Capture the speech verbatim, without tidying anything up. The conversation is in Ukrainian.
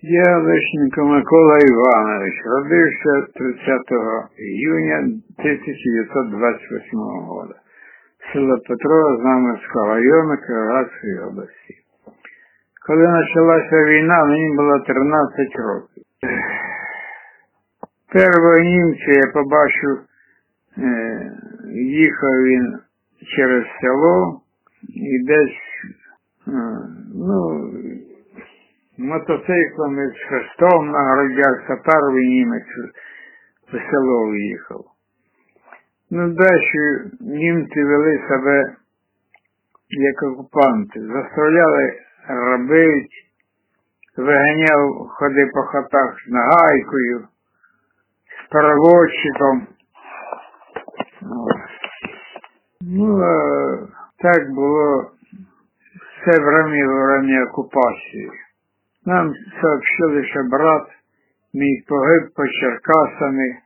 Я Лещенко Микола Іванович, родився тридцятого июня тисяча дев'ятсот двадцять восьмого року. Село Петрова, Знам'янського району Кіровоградської області. Коли почалася війна, мені було тринадцять років. Першого німця я побачив, їхав він через село і десь, ну, мотоциклом з хрестом на грудях, це перший німець в село виїхав. Ну, далі німці вели себе як окупанти, заставляли робити, виганяв ходи по хатах з нагайкою, з паровозчиком. Ну, а так було все время во время окупації. Нам сообщили, що брат мій погиб під Черкасами